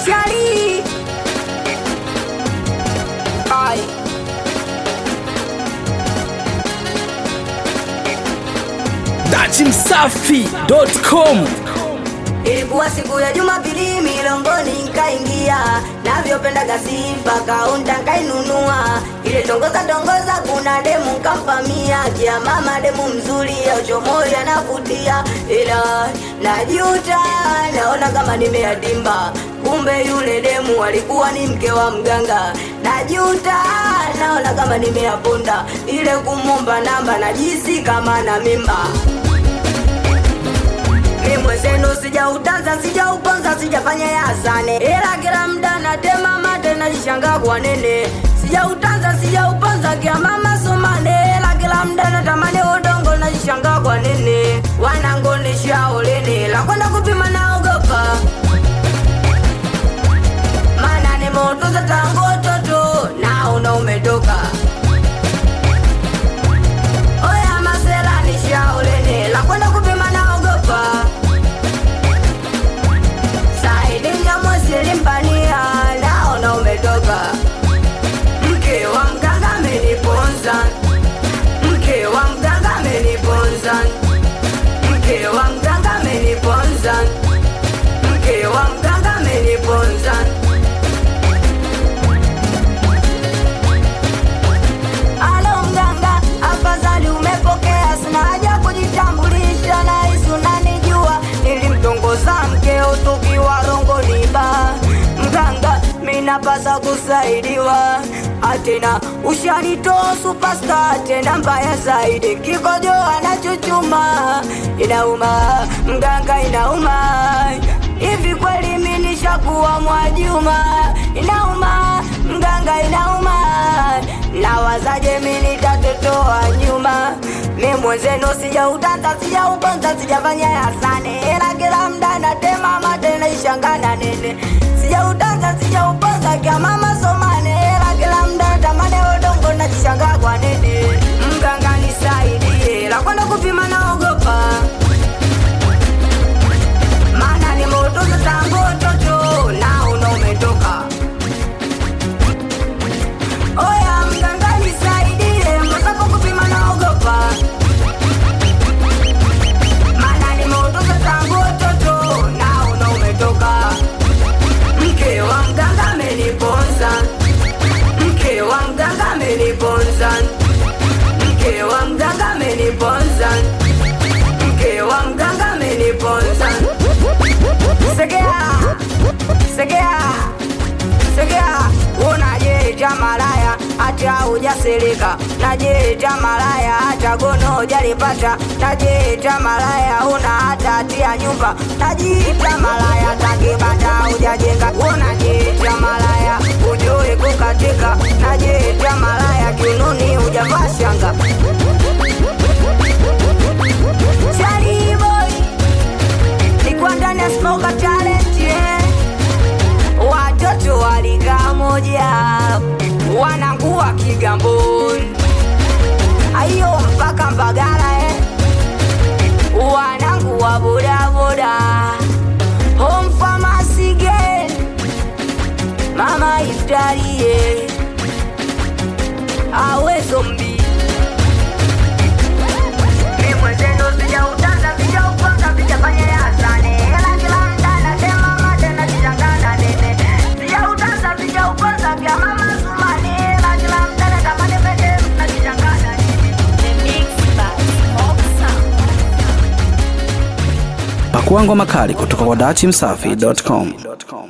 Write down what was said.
Shari Ai Dachimsafi.com. Ilikuwa siku ya Jumapili milongoni nkaingia, navyopenda sifa kaunta nkainunua. Ile tongoza kuna demu nkampamia, kia mama demu mzuri ya uchomoja navutia. Ila najuta naona kama nimeadimba, kumbe yule demu alikuwa ni mke wa mganga. Najuta naona kama nimeaponda, ile kumomba namba najisi kama na mimba. Mwenzenu sijautanza, sijauponza, sijafanya yasane, ila kila mda natema mate najishanga kwa nene. Sijautanza, sijauponza, kia mama somane, ila kila mda natamani udongo najishanga kwa nene. Wanangonisha olene, la kwenda kupima naogopa, mana ni moto za tango toto, naona umetoka. Oya masela nisha olene, la kwenda kupima naogopa. Silimpania naona umetoka. Mke wa mganga ameniponza, mke wa mganga ameniponza, mke wa mganga ameniponza, mke wa mganga ameniponza. Alo mganga, afadhali umepokea, sina haja kujitambulisha na hisi unanijua. Nilimtongoza mkeo tukiwa Rongoni ba mganga, minapasa kusaidiwa. Atena ushanitoa superstar, tena mbaya zaidi kikojo anachuchuma. Inauma mganga, inauma. Hivi kweli mimi nishakuwa Mwajuma? Inauma mganga, inauma. Nawazaje mimi nitatotoa nyuma? Mimi mwenzenu sijautanza, sijauponza, sijafanya yasane, ila kila mda natema mate naishangana nene. Sijautanza, sijauponza, kia mama somane, ila kila mda natamani udongo najishanga kwa nene. Mganga nisaidie, la kwenda kupima naogopa, mana ni moto za tango toto, naona umetoka. Oya mganga nisaidie, mbosako kupima naogopa, mana ni moto za tango toto, naona umetoka. Mke wa mganga ameniponza, mke wa mganga ameniponza, mke wa mganga ameniponza, mke wa mganga ameniponza. Segea, segea, segea. Unaje jamalaya hata ujasilika, naje jamalaya hata gono ujalipata, naje jamalaya una hata tia nyumba, najiita malaya takibanda ujajenga. Unaje jamalaya ujue kukatika, naje jamalaya kiunoni ujavaa shanga. Shari boy nikuwa ndani ya Smoka Talent, yeah. Watoto walika moja wanangua Kigamboni, ayo mpaka Mbagala, wanangua boda boda. Home Pharmacy girl, mama iftarie awe zombi. Mimi mwenzenu sijautanza, sijauponza, sijafanya yasane, ila kila mda natema mate najishangana nene. Sijautanza, sijauponza, kia mama sumane, ila kila mda natamani pete najishangana nene. Pakua ngoma kali kutoka kwa Dachimsafi.com.